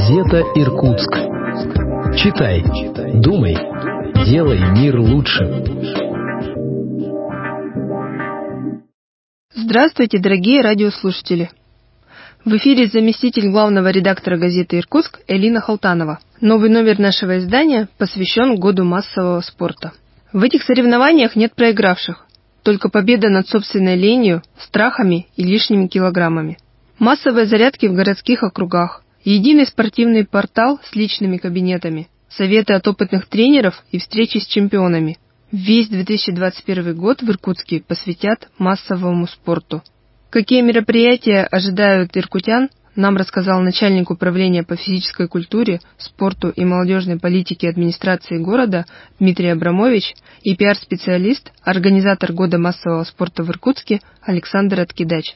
Газета «Иркутск». Читай, думай, делай мир лучше. Здравствуйте, дорогие радиослушатели! В эфире заместитель главного редактора газеты «Иркутск» Элина Халтанова. Новый номер нашего издания посвящен Году массового спорта. В этих соревнованиях нет проигравших, только победа над собственной ленью, страхами и лишними килограммами. Массовые зарядки в городских округах, единый спортивный портал с личными кабинетами, советы от опытных тренеров и встречи с чемпионами. Весь 2021 год в Иркутске посвятят массовому спорту. Какие мероприятия ожидают иркутян, нам рассказал начальник управления по физической культуре, спорту и молодежной политике администрации города Дмитрий Абрамович и пиар-специалист, организатор Года массового спорта в Иркутске Александр Откидач.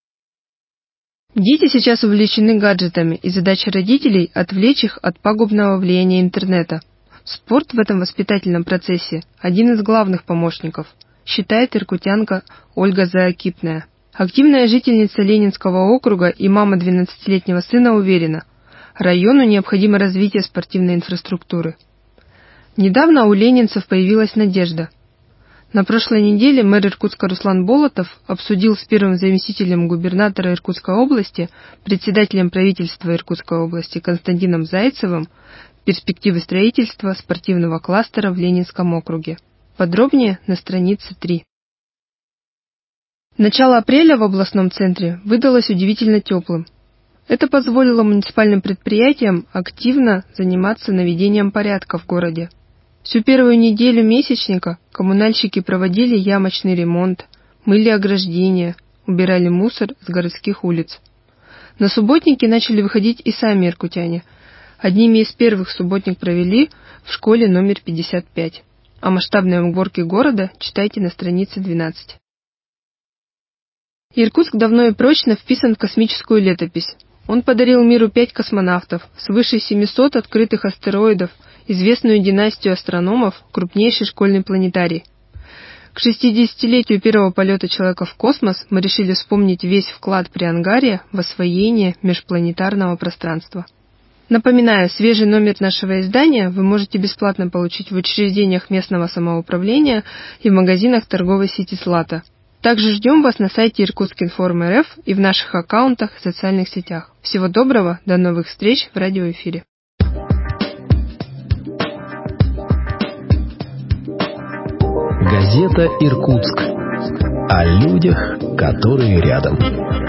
Дети сейчас увлечены гаджетами, и задача родителей – отвлечь их от пагубного влияния интернета. Спорт в этом воспитательном процессе – один из главных помощников, считает иркутянка Ольга Заокипная. Активная жительница Ленинского округа и мама 12-летнего сына уверена, району необходимо развитие спортивной инфраструктуры. Недавно у ленинцев появилась надежда. На прошлой неделе мэр Иркутска Руслан Болотов обсудил с первым заместителем губернатора Иркутской области, председателем правительства Иркутской области Константином Зайцевым перспективы строительства спортивного кластера в Ленинском округе. Подробнее на странице 3. Начало апреля в областном центре выдалось удивительно теплым. Это позволило муниципальным предприятиям активно заниматься наведением порядка в городе. Всю первую неделю месячника коммунальщики проводили ямочный ремонт, мыли ограждения, убирали мусор с городских улиц. На субботники начали выходить и сами иркутяне. Одними из первых субботник провели в школе номер 55. О масштабной уборке города читайте на странице 12. Иркутск давно и прочно вписан в космическую летопись. Он подарил миру 5 космонавтов, свыше 700 открытых астероидов, известную династию астрономов, крупнейший школьный планетарий. К 60-летию первого полета человека в космос мы решили вспомнить весь вклад при Ангаре в освоение межпланетарного пространства. Напоминаю, свежий номер нашего издания вы можете бесплатно получить в учреждениях местного самоуправления и в магазинах торговой сети «Злата». Также ждем вас на сайте Иркутскинформ.рф и в наших аккаунтах в социальных сетях. Всего доброго, до новых встреч в радиоэфире. Газета «Иркутск». О людях, которые рядом.